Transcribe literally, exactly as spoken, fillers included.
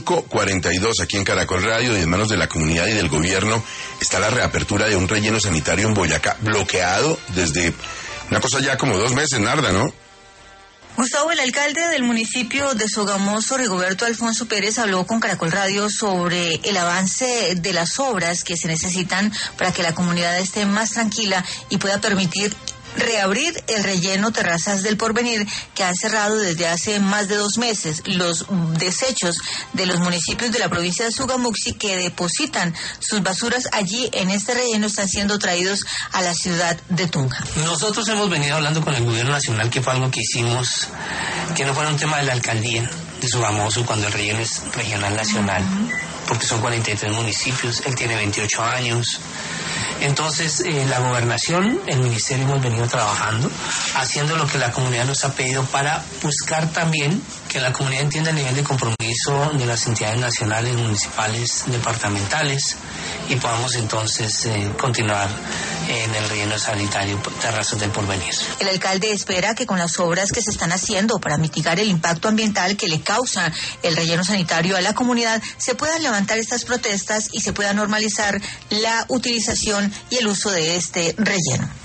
cuarenta y dos aquí en Caracol Radio, y en manos de la comunidad y del gobierno está la reapertura de un relleno sanitario en Boyacá, bloqueado desde una cosa ya como dos meses, Narda, ¿no? Gustavo, el alcalde del municipio de Sogamoso, Rigoberto Alfonso Pérez, habló con Caracol Radio sobre el avance de las obras que se necesitan para que la comunidad esté más tranquila y pueda permitir reabrir el relleno Terrazas del Porvenir, que ha cerrado desde hace más de dos meses. Los desechos de los municipios de la provincia de Sogamuxi que depositan sus basuras allí en este relleno están siendo traídos a la ciudad de Tunja. Nosotros hemos venido hablando con el gobierno nacional, que fue algo que hicimos, que no fuera un tema de la alcaldía de Sogamoso cuando el relleno es regional nacional, uh-huh. porque son cuarenta y tres municipios, él tiene veintiocho años. Entonces, eh, la gobernación, el ministerio hemos venido trabajando, haciendo lo que la comunidad nos ha pedido para buscar también que la comunidad entienda el nivel de compromiso de las entidades nacionales, municipales, departamentales, y podamos entonces eh, continuar en el relleno sanitario Terrazas del Porvenir. El alcalde espera que con las obras que se están haciendo para mitigar el impacto ambiental que le causa el relleno sanitario a la comunidad, se puedan levantar estas protestas y se pueda normalizar la utilización y el uso de este relleno.